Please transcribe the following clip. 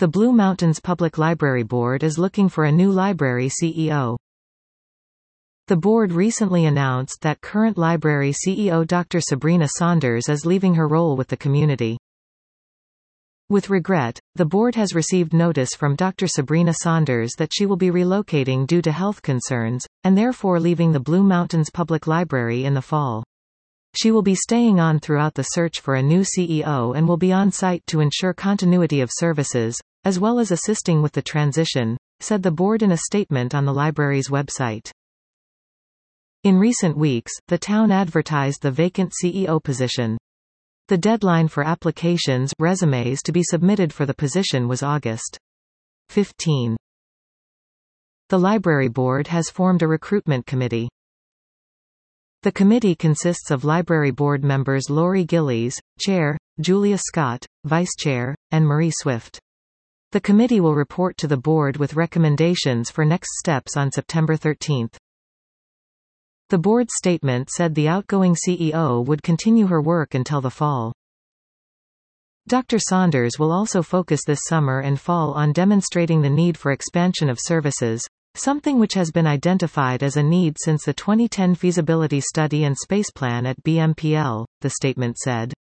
The Blue Mountains Public Library Board is looking for a new library CEO. The board recently announced that current library CEO Dr. Sabrina Saunders is leaving her role with the community. With regret, the board has received notice from Dr. Sabrina Saunders that she will be relocating due to health concerns, and therefore leaving the Blue Mountains Public Library in the fall. She will be staying on throughout the search for a new CEO and will be on site to ensure continuity of services, as well as assisting with the transition, said the board in a statement on the library's website. In recent weeks, the town advertised the vacant CEO position. The deadline for applications resumes to be submitted for the position was August 15. The library board has formed a recruitment committee. The committee consists of library board members Lori Gillies, Chair, Julia Scott, Vice Chair, and Marie Swift. The committee will report to the board with recommendations for next steps on September 13. The board's statement said the outgoing CEO would continue her work until the fall. Dr. Saunders will also focus this summer and fall on demonstrating the need for expansion of services, something which has been identified as a need since the 2010 feasibility study and space plan at BMPL, the statement said.